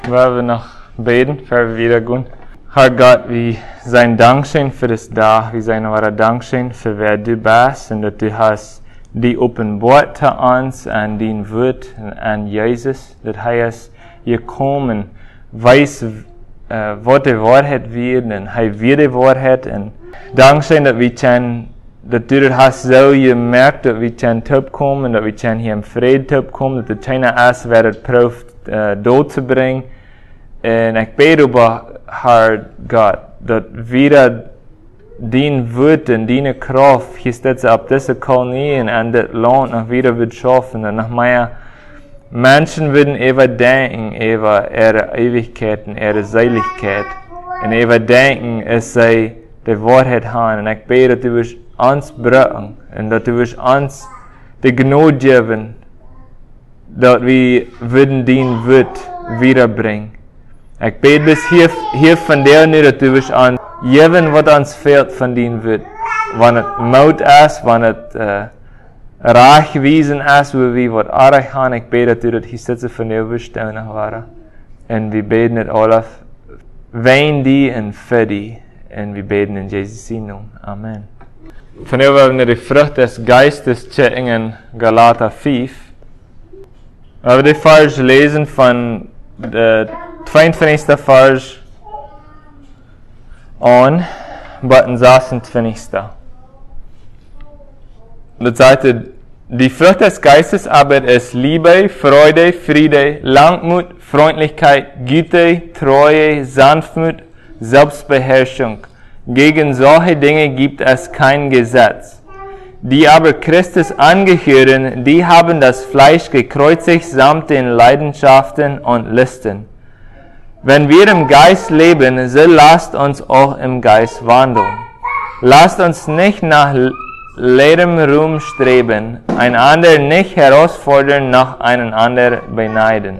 Weil wir noch beten, bevor wir wieder gehen. Herr Gott, wir sein Dankeschön für das Tag, wir sein wahre Dankeschön für wer du bist und dass du hast die offenbart zu uns an dein Wort, an Jesus, dass er ist gekommen, weiß, was die Wahrheit wird und er wird die Wahrheit und Dankeschön, dass wir dass du das hast so gemerkt, dass wir top kommen, dass wir hier im Frieden top kommen, dass keiner ist, wer das prüft, dort zu bringen. Und ich bete über Herr Gott, dass wieder dein Wort und deine Kraft hier steht auf diese Kolonien und das Land noch wieder wird schaffen und noch mehr Menschen würden denken über ihre Ewigkeit und ihre Seligkeit und denken, es sei die Wahrheit haben. Und ich bete, dass du wirst uns bringen und dass du wirst uns die Gnade geben, dass wir würden dein Wort wiederbringen. Ich bete bis hier von dir nur, dass du wirst uns geben, was uns fehlt von dein Wort. Wenn es Mut ist, wenn es Reichwesen ist, wo wir was erreichen haben, ich bete, dass du das hier sitzt von dir wirst, und wir beten es alle wegen dir und für dich. Und wir beten in Jesus' Namen. Amen. Von hier wollen wir die Frucht des Geistes checken in Galater 5. Aber die Vers lesen von der 22. Vers an, bis den 26. Das sagt, die Frucht des Geistes aber ist Liebe, Freude, Friede, Langmut, Freundlichkeit, Güte, Treue, Sanftmut, Selbstbeherrschung. Gegen solche Dinge gibt es kein Gesetz. Die aber Christus angehören, die haben das Fleisch gekreuzigt samt den Leidenschaften und Listen. Wenn wir im Geist leben, so lasst uns auch im Geist wandeln. Lasst uns nicht nach leerem Ruhm streben, einander nicht herausfordern, nach einander beneiden.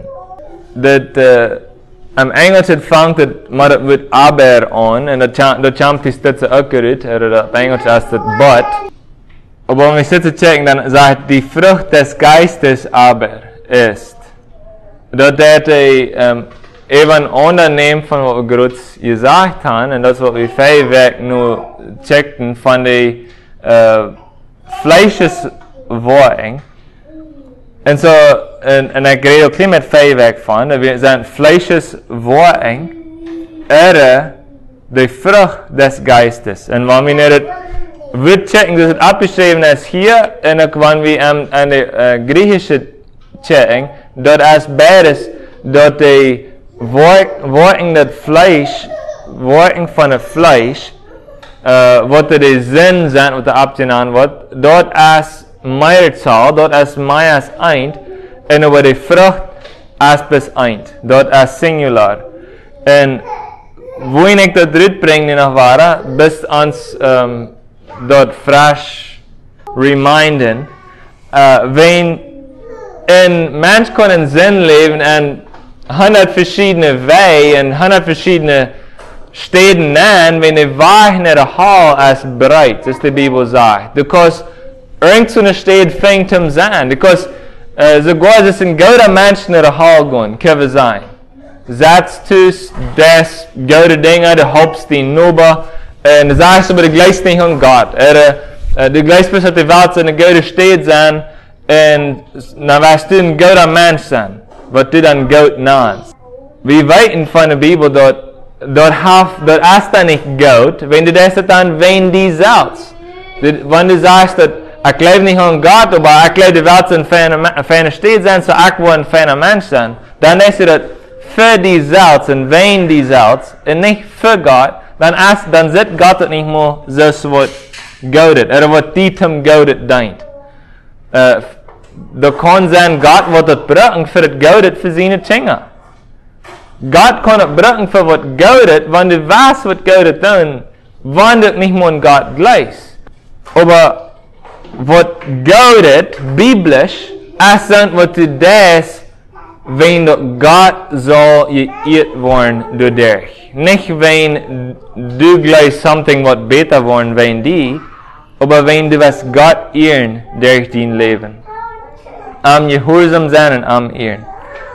Am Englischen fängt es mit aber an, und das kommt die Stütze auch gerührt, oder das Englisch heißt es but. Aber wenn wir Stütze checken, dann sagt die Frucht des Geistes aber ist. Das ist eben unternehmen von was wir gerade gesagt haben, und das, was wir vorweg nur checkten von den Fleischesworten. Und so, und ich rede auch mit vorweg von, wir sind Fleischesworten, oder die Frucht des Geistes. Und wenn wir nicht wird checken, das ist abgeschrieben ist hier, und wenn wir an der griechische checken, dort ist beides, dort die Worten des Fleisch, Worten von dem Fleisch, was die Sinn sind, was abgenommen wird, dort ist Mehrzahl, dort ist mehr als ein, und über die Frucht ist bis ein, dort ist Singular. Und wo ich das dritt bringe nach Wara, bis uns dort fresh reminden, wenn ein Mensch kann einen Sinn leben und 100 verschiedene Wege und 100 verschiedene Städten nennen, wenn die Wahrheit in der Hall ist bereit, das die Bibel sagt. Because irgendeine Stadt fängt an sein. Because sogar es ein guter Mensch in der Hall gehen, kann sein. Satz tust das gute Dinge, der Hauptst die Nuba, und du sagst aber die gleiche Dinge an Gott. Du gleichst bis auf die Welt in eine gute Stadt sein, und dann wirst du ein guter Mensch sein, was du dann gut nennst. Wir weiten von der Bibel dort ist da nicht gut, wenn du das dann wen die selbst. Wenn du sagst, dass ich glaube nicht an Gott, aber ich glaube, die Welt in feiner Stadt sein, so ich will ein feiner Mensch sein, dann ist das für die selbst und wen die selbst und nicht für Gott, dann sieht Gott das nicht mehr so was Gott oder was die zum Gott denkt. Da kann sein, Gott wird das brauchen für das Gott für seine Kinder. Gott kann das brauchen für was Gott, wenn du weißt, was Gott tun, wandelt nicht mehr an Gott gleich. Aber was Gott, biblisch, ist dann, was du das, wenn Gott soll geirrt worden durch dich. Nicht wenn du gleich something, was besser worden, wenn die, aber wenn du was Gott ehren durch dein Leben. Am Gehorsam sein und am Ehren.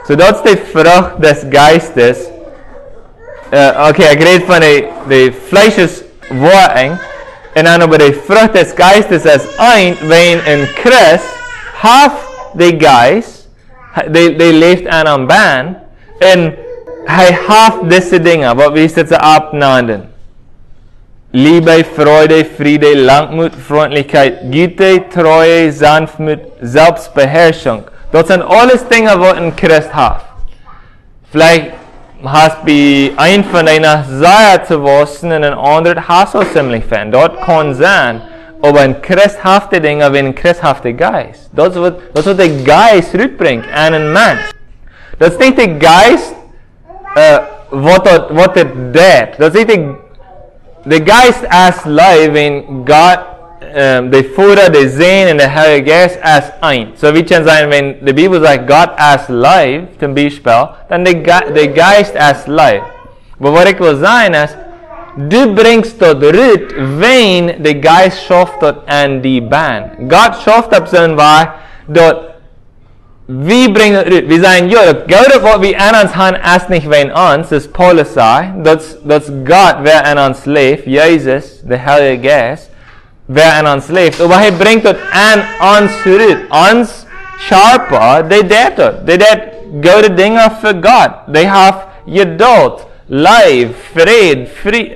So dat is die Frucht des Geistes. Okay, ik reed van die Fleischesworting. En dan over die Frucht des Geistes als eind, wen in Christ, half die Geist, die leeft aan een baan. En hij half deze dingen, wat we ze abnanden. Liebe, Freude, Friede, Langmut, Freundlichkeit, Güte, Treue, Sanftmut, Selbstbeherrschung. Dat zijn alles dingen wat in Christ heeft. Vielleicht hast du ein von deiner Seite zu waschen und ein anderes hast du ziemlich fern. Dort kann sein, aber ein christhafte Dinge wie ein christhafte Geist. Das ist was der Geist rückbringt an einen Mensch. Das ist nicht der Geist, was er tut. Das ist nicht der Geist als Leib, wenn Gott, der Vater, der Sohn und der Heilige Geist als ein. So wie kann sein, wenn die Bibel sagt, Gott als Leib, zum Beispiel, dann der Geist als Leib. Aber was ich will sagen ist, du bringst dort Rüt, wenn der Geist schafft dort an die Bahn. Gott schafft ab so ein Weise, dort, wir bringen Rüt. Wir sagen, ja, das was wir an uns haben, ist nicht wegen uns, das Paulus sagt, das Gott, wer an uns lebt, Jesus, der Heilige Geist, wer an uns lebt. Aber er bringt dort an uns zurück. Uns Sharper, die gute Dinge für Gott. Die haben Geduld, Leib, Fried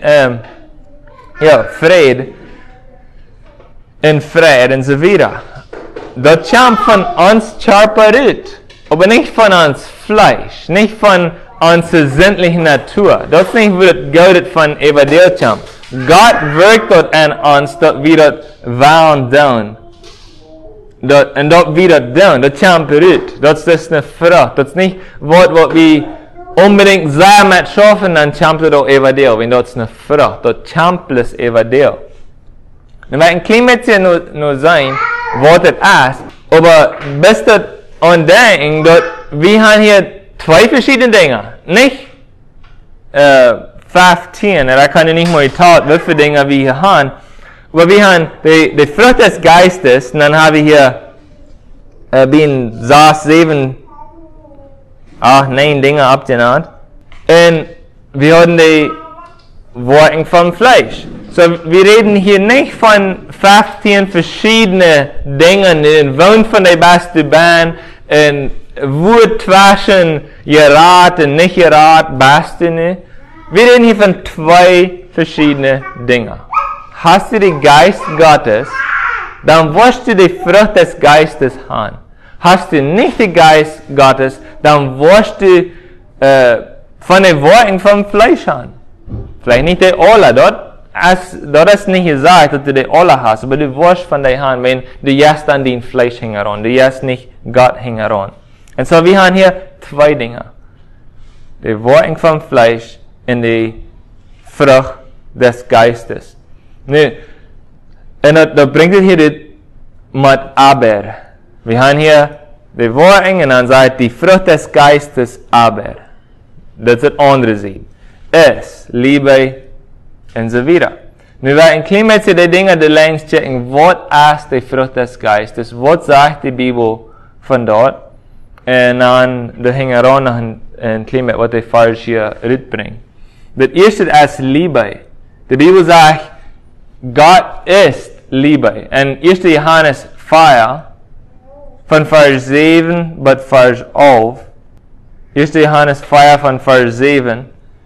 und so weiter. Das kommt von uns Sharper ut, aber nicht von uns Fleisch, nicht von unserer sinnlichen Natur. Das ist nicht, was Gott von Evangelium kommt. Gott wirkt dort an uns, dass wir dort wollen tun. Und dort wir dort tun. Das kommt ut. Das ist eine Frucht. Das ist nicht, was wir unbedingt sehr mit schaffen, dann kommt das Evangelium. Wenn das eine Frucht, das kommt das Evangelium. Und wir ein klein bisschen nur sein, was das ist. Aber bis das andenken, wir haben hier zwei verschiedene Dinge. Nicht 15, da kann ich nicht mal taught, wie viele Dinge wir hier haben. Aber wir haben die Frucht des Geistes, und dann haben wir hier 6, 7, 8, 9 Dinge abgenannt. Und wir haben die Worte vom Fleisch. So, wir reden hier nicht von 15 verschiedenen Dingen, in Wohn von der besten Bahn, in Wut zwischen Gerat und nicht Gerat, Beste. Wir reden hier von zwei verschiedenen Dingen. Hast du den Geist Gottes, dann wirst du die Frucht des Geistes haben. Hast du nicht den Geist Gottes, dann wirst du von den Worten vom Fleisch haben. Vielleicht nicht die alle, dort ist nicht gesagt, dass du die alle hast, aber du wirst von der Hand, wenn du jetzt an den Fleisch hängen an, du jetzt nicht Gott hängen an. Und so, wir haben hier zwei Dinge. Die Worte vom Fleisch in die Frucht des Geistes. Und da bringt es hier mit aber. Wir haben hier die Worte und dann sagt die Frucht des Geistes aber. Das ist das andere Seite. Es, Liebe und so weiter. Wir werden klein mit die Dinge die längst checken, was ist die Frucht des Geistes, was sagt die Bibel von dort. Und dann hängen wir noch ein klein mit, was die falsch hier mitbringt. Das erste ist Liebe. Die Bibel sagt, Gott ist Liebe. Und 1. Johannes 4, von Vers 7 bis Vers 11. 1. Johannes 4 von Vers 7.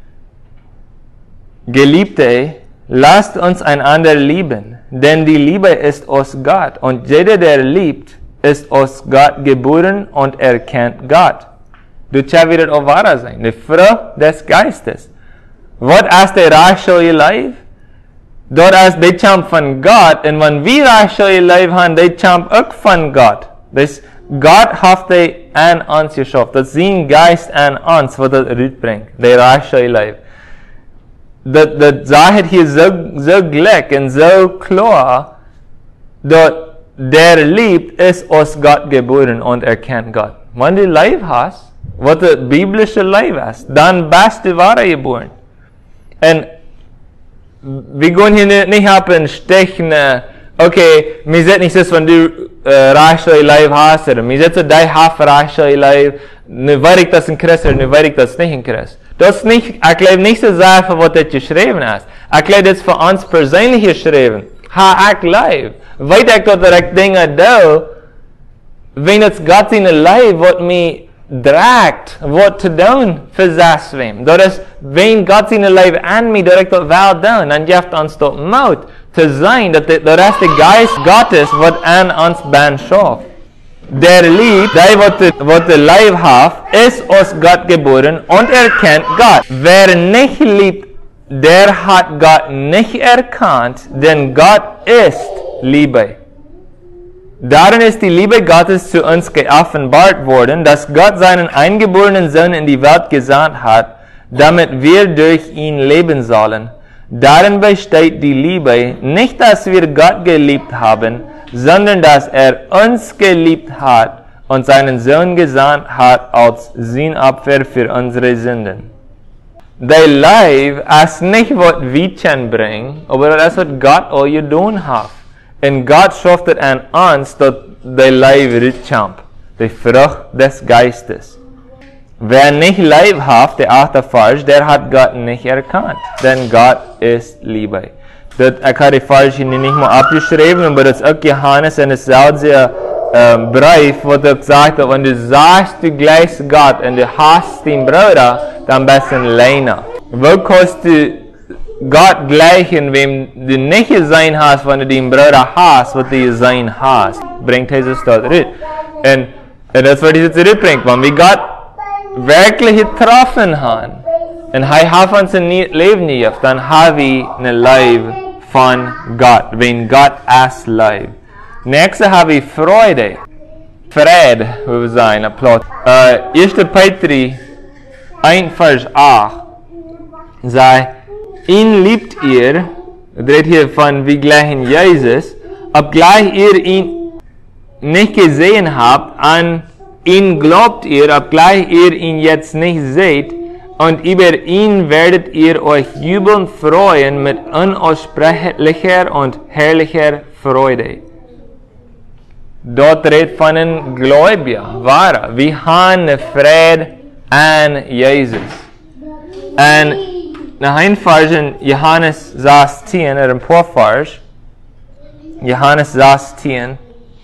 Geliebte, lasst uns einander lieben, denn die Liebe ist aus Gott. Und jeder, der liebt, ist aus Gott geboren und erkennt Gott. Du wird es auch wahr sein. Die Frucht des Geistes. Was ist der reichliche Leib? Dort ist der Champ von Gott. Und wenn wir reichliche Leib haben, der Champ auch von Gott. Das Gott hat die an uns geschaffen. Das ist sein Geist an uns, was das bringt. Der reichliche Leib. Das sagt hier so gleich und so klar, dass der liebt, ist aus Gott geboren und erkennt Gott. Wenn du Leib hast, was der biblische Leib ist, dann bist du wahre geboren. Und wir gehen hier nicht ab und stechen, okay, wir sind nicht so, wenn du reich zo je leven haast. Maar zit zo die half reich zo je leven. Nu weet ik dat is een Christ, nu weet ik dat is niet een Christ. Dat is niet, ik leef niet zo zeer voor wat dit geschreven is. Ik leef dit voor ons persoonlijk geschreven. Ha, ik leef. Weet ik dat ik dingen doe, wenn het God in een leven wat mij draagt, wat te doen voor zeswem. Dat is, wenn God in een leven aan mij, dat ik dat wel doen. Dan geeft ons dat moed te zijn, dat de rest de geest God is, wat aan ons ben schaft. Der Lieb, die wat de Leib heeft, is aus Gott geboren und erkennt Gott. Wer nicht liebt, der hat Gott nicht erkannt, denn Gott ist Liebe. Darin ist die Liebe Gottes zu uns geoffenbart worden, dass Gott seinen eingeborenen Sohn in die Welt gesandt hat, damit wir durch ihn leben sollen. Darin besteht die Liebe, nicht dass wir Gott geliebt haben, sondern dass uns geliebt hat und seinen Sohn gesandt hat als Sühnopfer für unsere Sünden. Der Leib ist nicht, was wir bringen, aber das ist, was Gott all getan hat. Und Gott schafft es an uns, dass der Leib rückkommt, die Frucht des Geistes. Wer nicht Leib hat, der 8. Vers, der hat Gott nicht erkannt, denn Gott ist Liebe. Ik had die Vers hier nicht mal abgeschrieben, aber das ist auch Johannes in hetzelfde Brief, wo er sagt, wenn du sagst, du gleichst Gott und du hast den Bruder, dann bist du ein Leiner. Wo kannst du Gott gleichen, wem du nicht gesehen hast, wenn du den Bruder hast, was du gesehen hast? Bringt Jesus dort rüber. Und das wird Jesus zurückbringen, wenn wir Gott wirklich getroffen haben, und er hat uns ein Leben gegeben, dann haben wir ein Leben von Gott, wenn Gott ist Leib. Nächste habe ich Freude. Friede, wie wir sagen, Applaus. 1. Petrus 1, Vers 8 sagt, ihn liebt ihr, redet hier von wie gleichen Jesus, obgleich ihr ihn nicht gesehen habt, an ihn glaubt ihr, obgleich ihr ihn jetzt nicht seht, und über ihn werdet ihr euch jubelnd freuen mit unaussprechlicher und herrlicher Freude. Dort redet von einem Gläubiger, wahrer. Wir haben eine Freude an Jesus. Und nach einem Vers in Johannes 16, oder ein paar Vers, Johannes 16,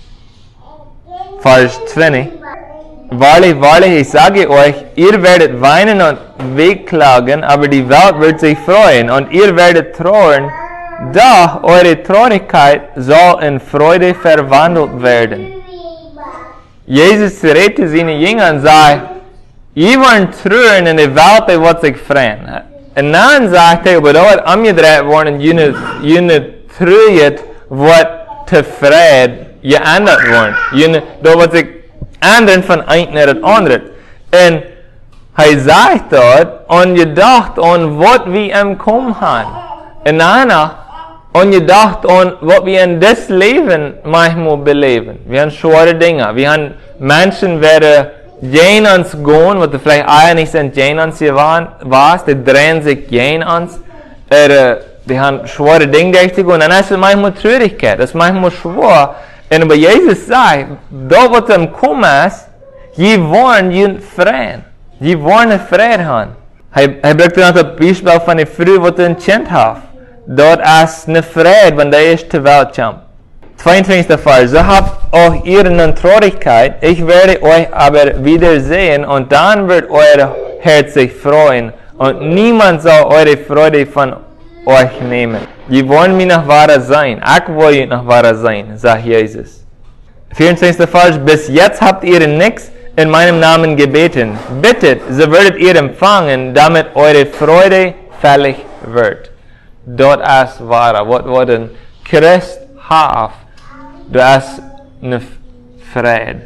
Vers 20, Wahrlich, wahrlich, ich sage euch, ihr werdet weinen und wehklagen, aber die Welt wird sich freuen und ihr werdet trauern, doch eure Traurigkeit soll in Freude verwandelt werden. Jesus redete seine Jünger und sagt, ihr wollt trauern in der Welt, die wird sich freuen. Und dann sagt er, aber dort umgedreht worden, ihr trauert, wird zu Freude geändert worden. Da wird sich anderen von einem naar het andere. En hij zegt dat, en je dacht aan wat we hem komen gaan. En daarna, en je dacht aan wat we in dit leven manchmal beleven. We hebben schwere dingen. We hebben mensen werden gegen ons gaan, wat er vielleicht eigenlijk niet zijn gegen ons was, die drehen sich gegen ons. Die haben schwere Dinge durchzugehen. Und dann ist es manchmal Traurigkeit, das ist manchmal schwer. Und aber Jesus sagt, da was am kommen ist, je wollen je freien. Je wollen Frieden haben. Er bringt noch das Beispiel von der Frau, die ein Kind hat. Dort ist eine Friede, wenn der erste Welt kommt. 22. Vers. So habt auch ihr eine Traurigkeit, ich werde euch aber wiedersehen und dann wird euer Herz sich freuen und niemand soll eure Freude von euch nehmen. Je wollen mir noch wahrer sein. Ich will noch wahrer sein, sagt Jesus. 24. Vers. Bis jetzt habt ihr nichts in meinem Namen gebeten. Bittet, so werdet ihr empfangen, damit eure Freude völlig wird. Dort ist wahrer. Was ein Christ hat, das ist eine Friede.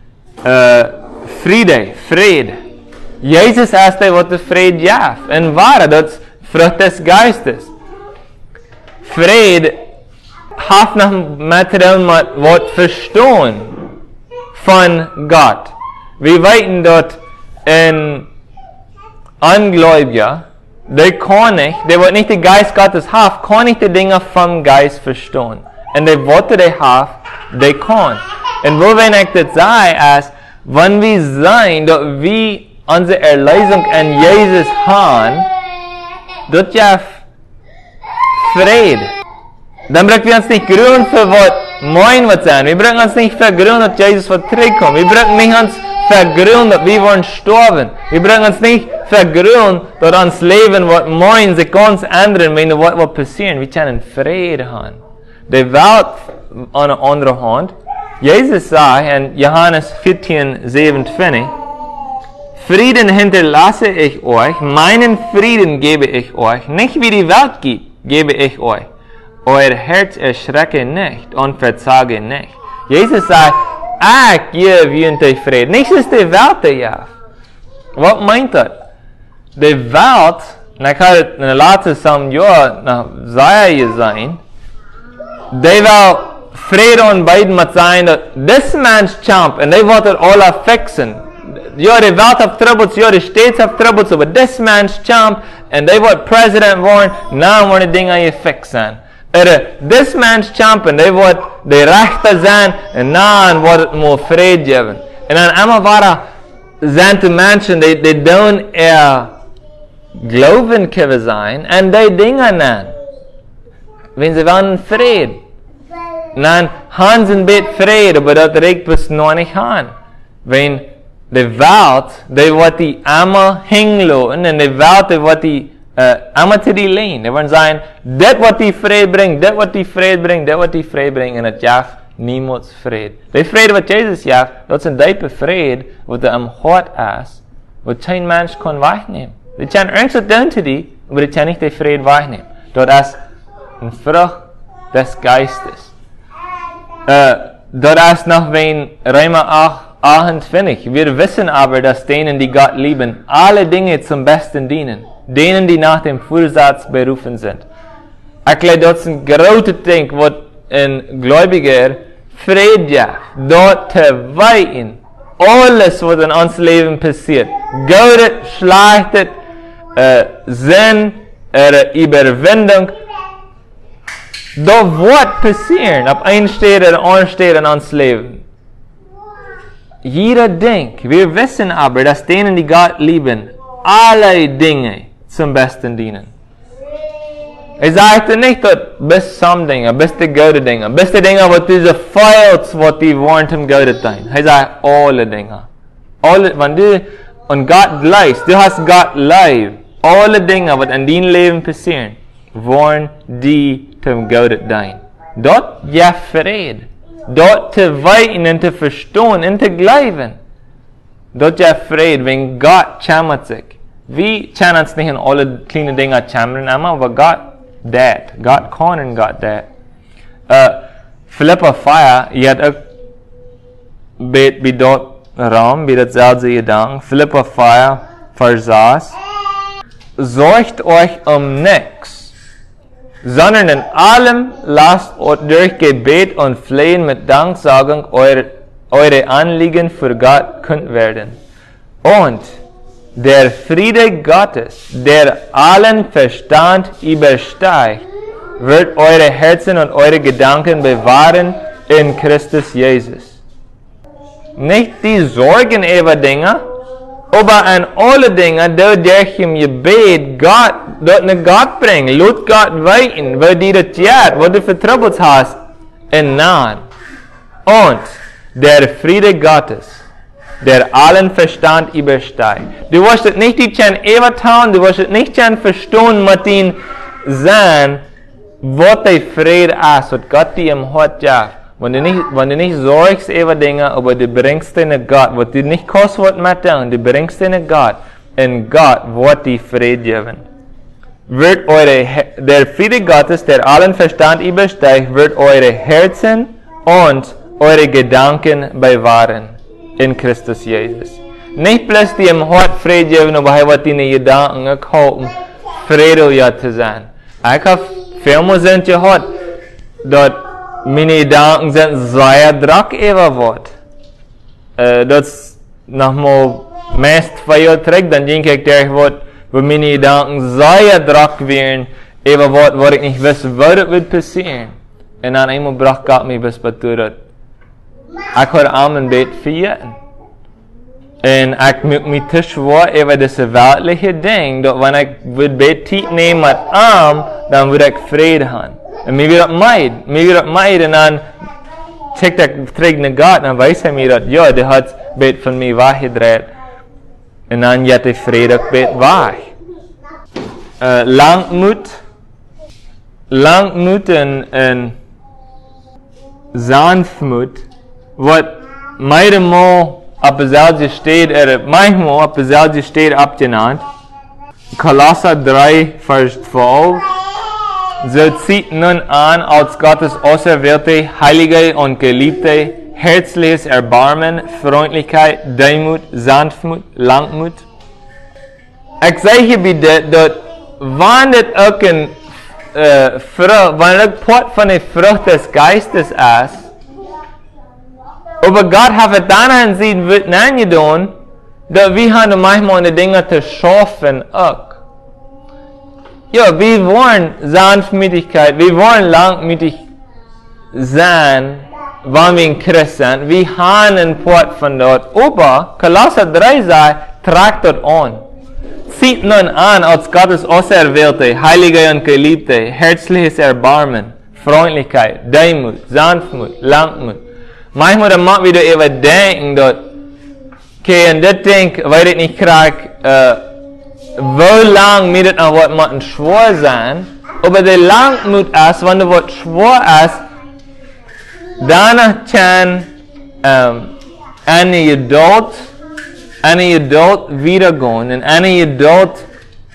Friede. Jesus ist der, was die Friede gibt. Und wahrer, das ist Frucht des Geistes. Friede hat noch mit dem Wort verstehen von Gott. Wir wissen dort in Ungläubiger, der wird nicht den Geist Gottes haben, kann nicht die Dinge vom Geist verstehen. Und die Worte, die haben, die kann. Und wo wenn ich das sage, als wenn wir sein, dass wir unsere Erlösung in Jesus haben, dort ja Friede. Dann brauchen wir uns nicht grün für was morgen wird sein. Wir brauchen uns nicht vergründen, dass Jesus wird zurückkommen. Wir brauchen nicht uns vergründen, dass wir wollen sterben. Wir brauchen uns nicht vergründen, dass uns Leben wird morgen sich ganz ändern, wenn was wird passieren. Wir können Friede haben. Die Welt an der anderen Hand, Jesus sagt in Johannes 14:27, Frieden hinterlasse ich euch, meinen Frieden gebe ich euch, nicht wie die Welt gibt, gebe ich euch. Euer Herz erschrecke nicht und verzage nicht. Jesus sagt, ich gebe euch Frieden. Nicht ist die Welt die ja. Was meint das? Die Welt, und ich habe in den letzten Jahren nach Zaya sein, die will Frieden und beiden mit sein, dass this man's champ, und die wollen alle fixen. Ja, die Welt hat Troubles, ja, die States hat Troubles, aber this man's champ, und die wollen Präsident werden, na wollen die Dinge hier fixen. This man's champ, und die wollen die Rechte sein, und na wollen nur Frieden geben. Und dann einmal war sind die Menschen, die tun Glauben können sein, und die Dinge nennen. Wenn sie wollen Frieden. Dann haben sie ein bisschen Frieden, aber das reicht bis noch nicht an. Wenn die Welt, die wird die einmal hingelassen, und die Welt, die wird die einmal zu die lehnen. Die werden sagen, das wird die Frieden bringen, das wird die Frieden bringen, das wird die Frieden bringen, und das jaft niemals Frieden. Die Frieden, was Jesus jaft, das ist ein tiefer Frieden, was er am Hort ist, was kein Mensch kann wegnehmen. Die können irgendwas tun zu dir, aber die können nicht den Frieden wegnehmen. Das ist eine Frucht des Geistes. Dort ist noch wenn Römer 8:28. Wir wissen aber, dass denen, die Gott lieben, alle Dinge zum Besten dienen. Denen, die nach dem Vorsatz berufen sind. Ich glaube, das ist ein großes Ding, was ein Gläubiger Friede dort zu weiten. Alles, was in uns Leben passiert. Gutes, Schlechtes, Sinn, Überwindung. Das wird passieren, ob ein steht oder ein steht in uns Leben. Jeder denkt, wir wissen aber, dass denen, die Gott lieben, alle Dinge zum Besten dienen. Ich sage nicht, dass bis some Dinge, bis die gute Dinge, bis die Dinge, was diese Files, was die wollen zum gute Ding. Ich sage alle Dinge. Alle, wenn du an Gott glaubst, du hast Gott lieb, alle Dinge, was in deinem Leben passieren, wollen die zum guten Ding. Dort ja Frieden. Dort zu weiten und zu verstehen und zu glauben. Dort ja Frieden, wenn Gott kümmert sich. Wir können uns nicht in alle kleinen Dinge kümmern, aber Gott das. Gott kann und Gott das. Philippa 4, ihr habt auch bei dort Raum, bei dasselbe Gedanken. Philippa 4, Vers 6. Sorgt euch nichts, sondern in allem lasst durch Gebet und Flehen mit Danksagung eure Anliegen für Gott kund werden. Und der Friede Gottes, der allen Verstand übersteigt, wird eure Herzen und eure Gedanken bewahren in Christus Jesus. Nicht die Sorgen über Dinge, aber an alle Dinge, durch im Gebet Gott, dort eine Gott bringen, laut Gott weiten, wo die das tut, wo du vertroubt hast, in Nahen. Und der Friede Gottes, der allen Verstand übersteigt. Du wirst es nicht tun, du wirst es nicht verstehen mit ihnen sein, was der Friede ist, was Gott dir im Hort gibt. Wenn du nicht sorgst über Dinge, aber du bringst den Gott, was du nicht kostet wird mit dir, du bringst den Gott, und Gott wird die Friede geben. Der Friede Gottes, der allen Verstand übersteigt, wird eure Herzen und eure Gedanken bewahren in Christus Jesus. Nicht bloß die im Hort Friede geben, aber er wird deine Gedanken gehalten, Friede ja zu sein. Ich habe vielmal sind gehört, dass meine Gedanken sind sehr Druck über Wort. Das nochmal meist 2 Jahre zurück, dann denke ich, der wird, wo meine Gedanken sehr Druck werden über Wort, wo ich nicht weiß, was wird passieren. Und dann einmal braucht Gott mich bis bei Ik hoor aan een beetje vergeten. En ik moet me te schwor over deze weltliche ding, dat wanneer ik een beetje tijd neem met arm, dan wil ik vrede hebben. En mij wil dat meid, en dan check ik terug naar God, en dan weet hij mij dat, ja, die had een beetje van mij weggedraaid. En dan jet hij vrede een beetje weg. Langmoed en sanftmoed, wat meidemaal op dezelfde stad, manchmal op dezelfde stad opgenaamd. Kolosser 3, vers 12. So zieht nun an, als Gottes auserwählte, heilige und geliebte, herzliches Erbarmen, Freundlichkeit, Demut, Sanftmut, Langmut. Ich sage bij dit, dat wanneer het ook een vrucht, wanneer het pot van de vrucht des Geistes is, aber Gott hat het dan aanzien, wat nan je doen, dat we gaan manchmal de dingen te schaffen ook. Ja, wir wollen Sanftmütigkeit, wir wollen langmütig sein, wenn wir in Christ sind. Wir haben einen Port von dort. Aber, Kolosser 3 sagt, tragt dort an. Zieht nun an als Gottes Auserwählte, Heilige und Geliebte, herzliches Erbarmen, Freundlichkeit, Demut, Sanftmut, Langmut. Manchmal da mag wieder überdenken, dass, okay, und das Ding, weil ich nicht krieg, wie lang moet het nou wat moeten schwor zijn, aber de langmoed is, wanneer wat schwor is, daarna kan een adult wiedergaan en een adult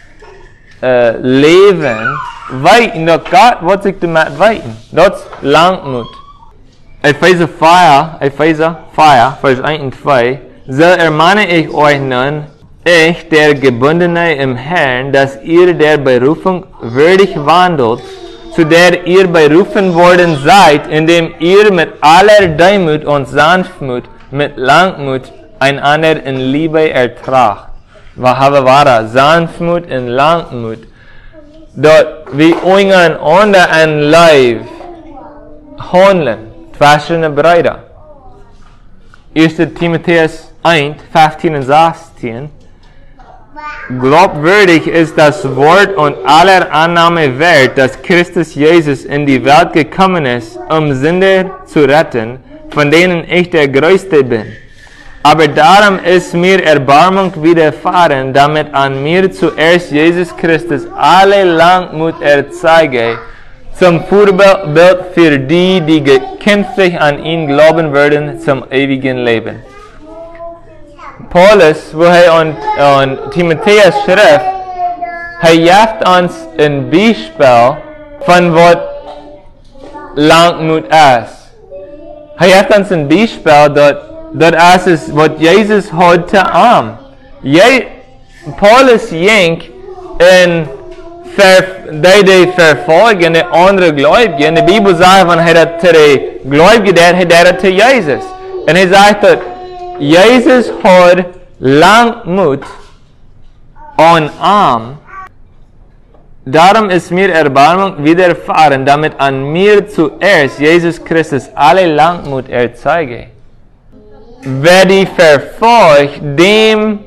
leven weten dat God wat zich ermee weten. Dat is langmoed. Epheser 4, vers 1 en 2, so ermahne ich euch nun, ich, der Gebundene im Herrn, dass ihr der Berufung würdig wandelt, zu der ihr berufen worden seid, indem ihr mit aller Demut und Sanftmut, mit Langmut einander in Liebe ertragt. Wahara, Sanftmut und Langmut. Dort wir untereinander ein Leib handeln, verschiedene Brüder. 1. Timotheus 1, 15 und 16. Glaubwürdig ist das Wort und aller Annahme wert, dass Christus Jesus in die Welt gekommen ist, Sünder zu retten, von denen ich der Größte bin. Aber darum ist mir Erbarmung widerfahren, damit an mir zuerst Jesus Christus alle Langmut erzeige, zum Vorbild für die, die künftig an ihn glauben werden, zum ewigen Leben. Paulus, wo an Timotheus schrift, gibt uns ein Beispiel von was Langmut ist. Gibt uns ein Beispiel, das ist, was Jesus heute am. Paulus ging in die verfolgen die andere Gläubige. In der Bibel sagt, wenn er zu den Gläubigen der zu Jesus. Und er sagt, dass Jesus hat Langmut und arm. Darum ist mir Erbarmung widerfahren, damit an mir zuerst Jesus Christus alle Langmut erzeige. Wer die verfolgt, dem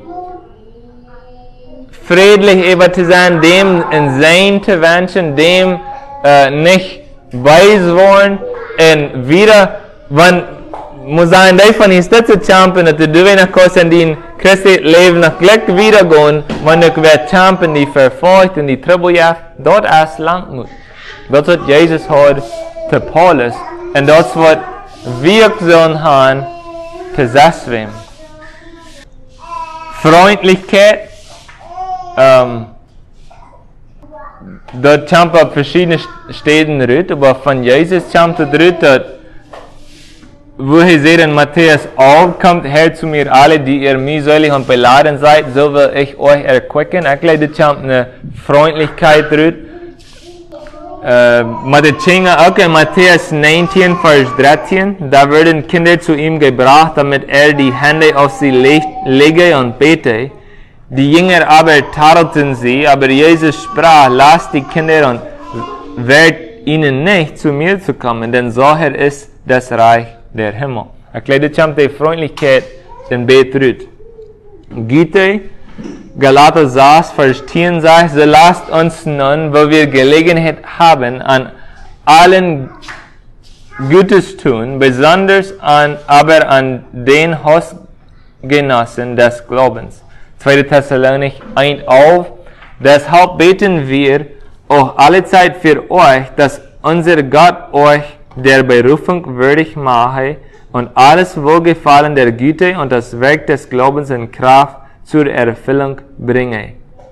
friedlich über zu sein, dem in sein zu wünschen, dem nicht beizuwohnen und wieder, wenn muss sein, davon ist das zu champion, dass du nach Kosten die Christi Leben nach Glück wiedergehen, wenn du wer champion, die verfolgt und die Tribuljaft, dort ist Langmut. Das ist was Jesus hat zu Paulus und das ist was wir sollen haben zu Seswem. Freundlichkeit, dort champion verschiedene Städten rüt, aber von Jesus champion rüt, wo er sagt in Matthäus, kommt her zu mir alle, die ihr mühselig und beladen seid, so will ich euch erquicken. Ich glaube, das ist eine Freundlichkeit rüt. Auch in Matthäus 19, Vers 13, da werden Kinder zu ihm gebracht, damit er die Hände auf sie lege und bete. Die Jünger aber tadelten sie, aber Jesus sprach, lasst die Kinder und wehrt ihnen nicht, zu mir zu kommen, denn solcher ist das Reich der Himmel. Erklärt champ die Freundlichkeit in Betrut. Güte, Galater 6, Vers 10 sagt, so lasst uns nun, wo wir Gelegenheit haben, an allen Gutes tun, besonders aber an den Hausgenossen des Glaubens. 2. Thessalonich 1 auf. Deshalb beten wir auch alle Zeit für euch, dass unser Gott euch der Berufung würdig mache und alles Wohlgefallen der Güte und das Werk des Glaubens in Kraft zur Erfüllung bringe.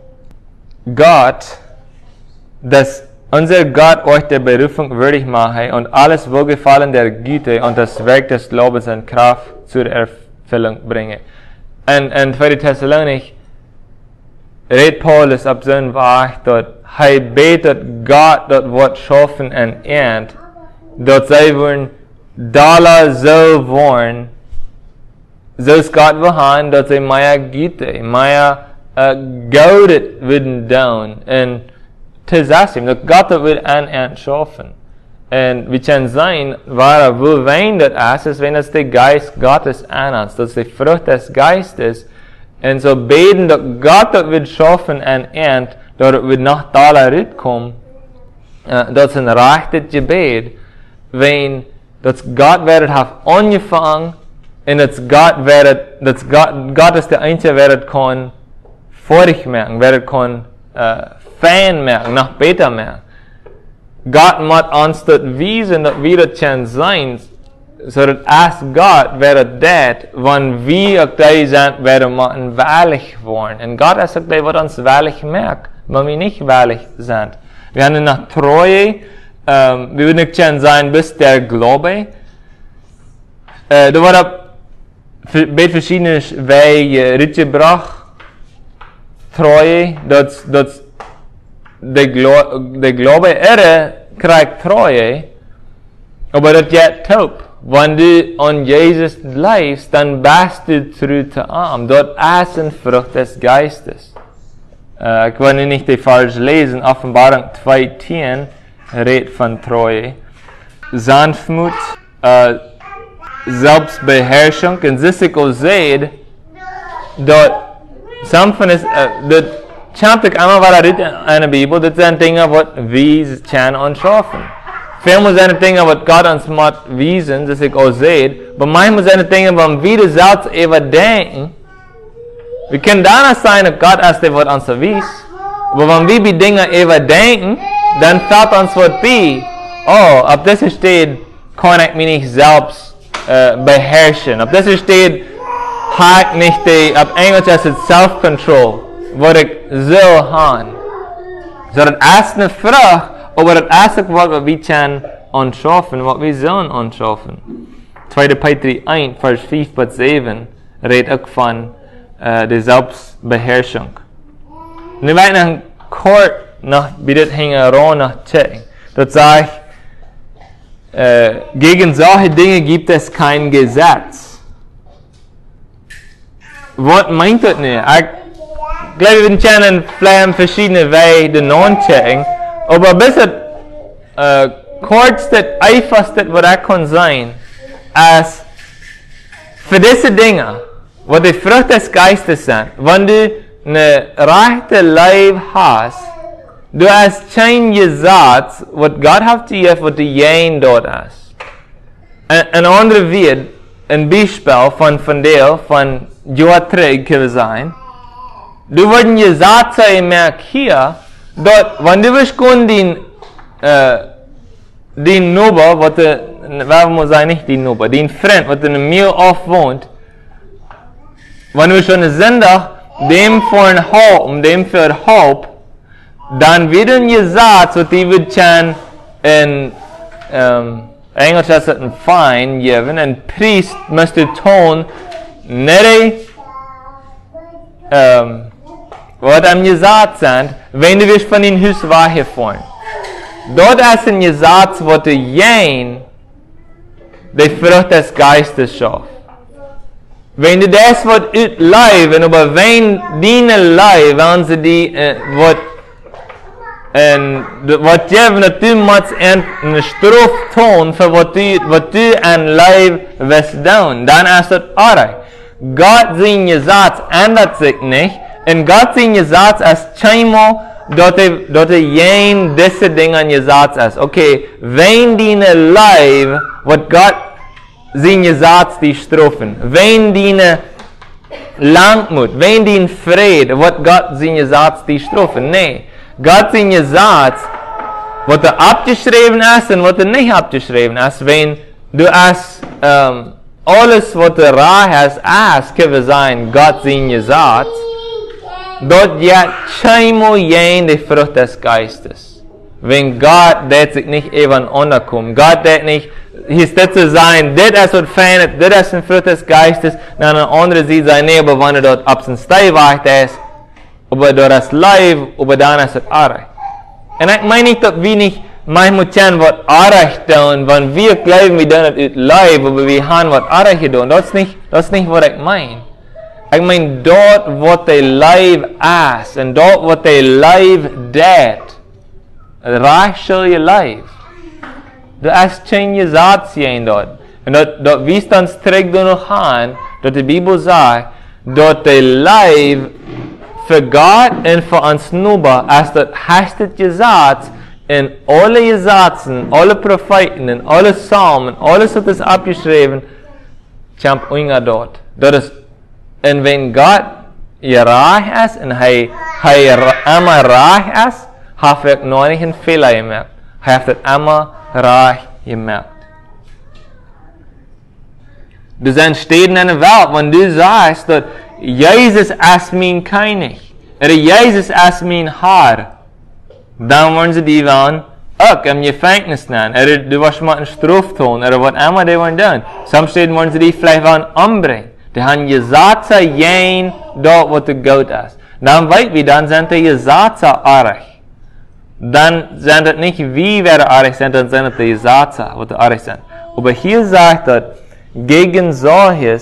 Dass unser Gott euch der Berufung würdig mache und alles Wohlgefallen der Güte und das Werk des Glaubens in Kraft zur Erfüllung bringe. Und 2. Thessalonich redet Paulus ab so ein Weg, dort er betet Gott dort wird schaffen und ernt, dort sie wollen Dollar so wollen, so ist Gott wohan, dort sie mehr Güte, mehr Gaudet würden tun, und zusammen, dass Gott wird an schaffen. Und wir können sein, war wo wein das ist, wenn es der Geist Gottes an uns, das ist die Frucht des Geistes, und so beten, dass Gott wird schaffen und ernt, dort wird noch Dollar rutkommen, das ist ein rechtes Gebet, wenn das Gott wird angefangen, und das Gott ist der Einzige, der kann vorig merken, der kann Fan merken, noch besser merken. Gott muss uns das wiesen, dass wir das können sein, so dass erst Gott wäre das, wenn wir auch da sind, werden wir wahrlich worden. Und Gott ist auch da, was uns wahrlich merkt, wenn wir nicht wahrlich sind. Wir haben nach Treue, wir würden nicht können sein, bis der Glaube. Da war bei verschiedenen Wegen mitgebracht. Treue, dass der Glaube kriegt Treue, aber das geht taub. Wenn du an Jesus bleibst, dann bist du treu zu ihm. Dort ist eine Frucht des Geistes. Ich will nicht die falsch lesen. Offenbarung 2,10 redet von Treue. Sanftmut, Selbstbeherrschung. Und das ist auch seht, dort Sanftmut ist, dort champ ik einmal war in der Bibel, das sind Dinge, die wir können und schaffen. Vielmehr sind Dinge, die Gott uns macht wiesen, das ich auch sehe, aber manchmal sind Dinge, die wir selbst überdenken. Wir können da nicht sein, dass Gott ist der, was uns wies, aber wenn wir die Dinge überdenken, dann fällt uns was bei. Oh, ab das steht, kann ich mich nicht selbst beherrschen. Ab das steht, habe ich nicht die, ab Englisch ist es Self-Control. Wat ik zo gaan. So das ist eine Frucht, aber das erste Wort, was wir können anschaffen, was wir sollen anschaffen. 2. Petrus 1, Vers 5 bis 7 redet auch von der Selbstbeherrschung. Und ich werde noch kurz nach, wie das hängen, nach checken. Das sagt, gegen solche Dinge gibt es kein Gesetz. Was meint das nicht? Ich glaube, wir können vielleicht verschiedene Wege checken, aber bis kurz das einfachste, was kann sein, als für diese Dinge, wo die Frucht des Geistes sind, wenn du eine rechte Leib hast, du hast kein Gesetz, was Gott hat dir, was du jeden dort hast. Ein anderer wird, ein Beispiel von dir, von Joatrig kann sein, du würden gesagt sein, merk hier, dort, wenn du willst, den Nuber, warum muss ich nicht den Nuber, den Freund, was in mir oft wohnt, wenn du schon einen Sender, dem für ein Haupt, dem für Haupt, dann werden gesagt, was die wird schon in Englisch ist es ein Fein geben, ein Priest müsste tun, nicht was am gesagt sind, wenn du wirst von den Haus weggefahren. Dort ist ein Gesetz, wo du jen die Frucht des Geistes schafft. Wenn du das was utleiben, aber wenn deine Leib, wenn sie die, En wat jy wat du moet een straf toon vir wat du aan leib was doen, dan is het alright. God zien je zaad ändert sich nicht, en God zien je zaad als chemo, dat jen deze dingen aan je zaad is. Okay, wen diene leib, wat God zien je zaad die strafen. Wen diene langmoed, wen dien vrede, wat God zien je zaad die strafen. Nee. God zien je zaad, wat abgeschreven is en wat niet abgeschreven is. Wenn du als alles wat raar is, kunnen zijn, God zien je zaad, dat je scheinbar jen de Frucht des Geistes. Wenn God dat zich niet even onderkomt, God dat niet, is dat zu sein, dit is wat fijn is, dit is een Frucht des Geistes, dan een andere ziet zijn, nee, aber wanneer dat op zijn stijwacht is, aber door das Leib, aber dann ist es arg. Und ich meine nicht, dass wir nicht manchmal was arg tun, wenn wir glauben, wir tun es aus Leib, aber wir haben was arg getan. Das ist nicht, was ich meine. Ich meine, dort, was der Leib ist, und dort, was der Leib tut, reich soll ihr Leib. Du hast schon gesagt, dort. Und dort wie es dann strikt noch an, dass die Bibel sagt, dass der Leib für Gott und für uns Nuba, als das hast du gesagt, in alle Gesetzen, alle Propheten, in alle Psalmen, alles was ist abgeschrieben, champ unga dort. Das ist, und wenn Gott reich ist, und er immer reich ist, hat er noch nicht einen Fehler gemacht. Er hat es immer reich gemacht. Du sind Städten in der Welt, wenn du sagst, dass Jesus ist mein König, oder Jesus ist mein Herr, dann wollen sie die wollen auch im Gefängnis nehmen, oder du wirst mal einen Straf tun, oder was immer die wollen tun. Some Städten wollen sie die vielleicht wollen umbringen. Die haben gesagt, jen dort, wo der Gott ist. Dann weit wir, dann sind die gesagt, arg. Dann sind es nicht wie wer arg sind, dann sind es die gesagt, wo die arg sind. Aber hier sagt er, gegen solche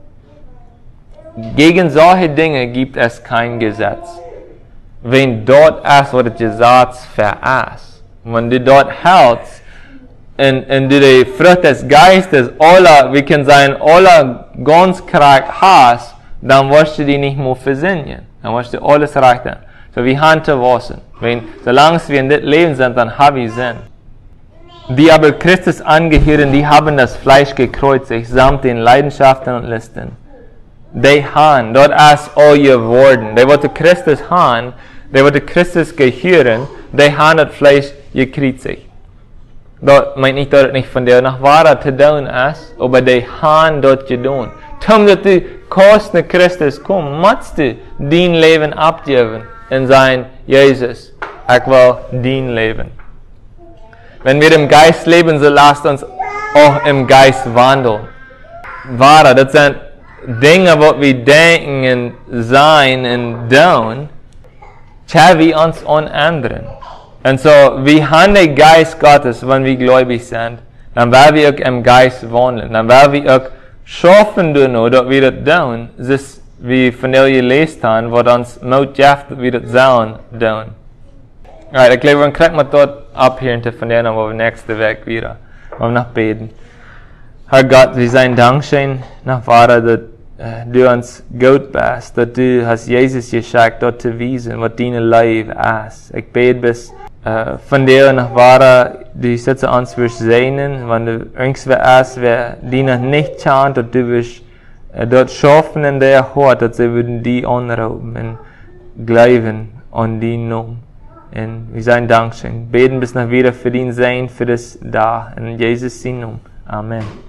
Dinge gibt es kein Gesetz. Wenn dort ist, wo das Gesetz ist, wenn du dort hältst, und du die Frucht des Geistes, wir können sagen, alle ganz Kraft hast, dann wirst du die nicht mehr versinnen. Dann wirst du alles reichen. So wie Hand waschen. Solange wir in das Leben sind, dann haben wir Sinn. Die aber Christus angehören, die haben das Fleisch gekreuzigt, samt den Leidenschaften und Listen. Die haben, dort ist all geworden. Die wollte Christus haben, die wollte Christus gehören, die haben das Fleisch gekreuzigt. Dort meint nicht, dass es nicht von der nach Wahrer zu tun ist, aber die haben dort getan. Tom, dass du kosten Christus kommst, musst du dein Leben abgeben und sagen, Jesus, ich will dein Leben. Wenn wir im Geist leben, so lasst uns auch im Geist wandeln. Wahrer, das sind Dinge, die wir denken und sein und tun, tja wir uns an anderen. Und so, wir haben den Geist Gottes, wenn wir gläubig sind, dann werden wir auch im Geist wandeln. Dann werden wir auch schaffen, dass wir das tun, das wie von der gelesen haben, was uns motiviert, dass wir das sollen tun. Alright, ich glaube, wir kriegen mal dort abhören von der, wo wir nächste Woche wieder noch beten. Herr Gott, wir sagen Dankeschön, nach Vater, dass du uns gut bist, dass du hast Jesus geschickt, dort zu wiesen, was deine Leib ist. Ich bete bis von dir nach Vater, du sitzt uns wirst sehen, wenn du irgendwer ist, wer die noch nicht schaut, dass du wirst dort schaffen in der Hort, dass sie würden die anrufen und glauben an die Namen. Und wir sagen Dankeschön. Beten bis nach wieder für den Sein, für das da. In Jesus' Namen. Amen.